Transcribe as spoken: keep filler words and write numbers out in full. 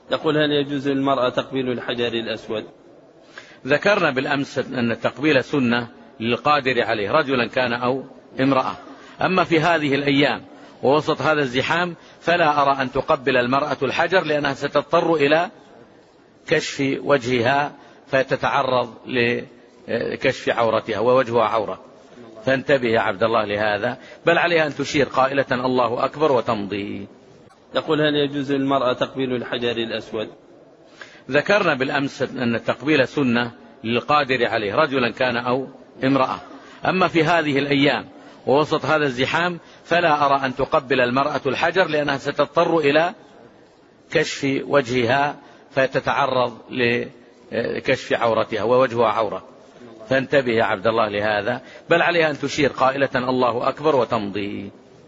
يقول: هل يجوز للمرأة تقبيل الحجر الأسود؟ ذكرنا بالأمس أن التقبيل سنة للقادر عليه، رجلا كان أو امرأة. أما في هذه الأيام ووسط هذا الزحام فلا أرى أن تقبل المرأة الحجر، لأنها ستضطر إلى كشف وجهها فتتعرض لكشف عورتها، ووجهها عورة، فانتبه يا عبد الله لهذا، بل عليها أن تشير قائلة الله أكبر وتمضي. يقول: هل يجوز للمرأة تقبيل الحجر الأسود؟ ذكرنا بالأمس أن التقبيل سنة للقادر عليه، رجلا كان أو امرأة. أما في هذه الأيام ووسط هذا الزحام فلا أرى أن تقبل المرأة الحجر، لأنها ستضطر إلى كشف وجهها فتتعرض لكشف عورتها، ووجهها عورة، فانتبه يا عبد الله لهذا، بل عليها أن تشير قائلة الله أكبر وتمضي.